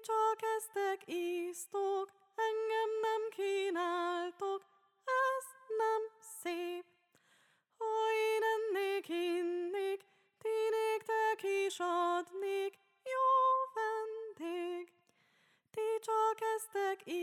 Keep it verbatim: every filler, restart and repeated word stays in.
csak eztek íztok, engem nem kínáltok, ez nem szép. Ha én ennék, innék, ti néktek is adnék, jó vendég. Ti csak eztek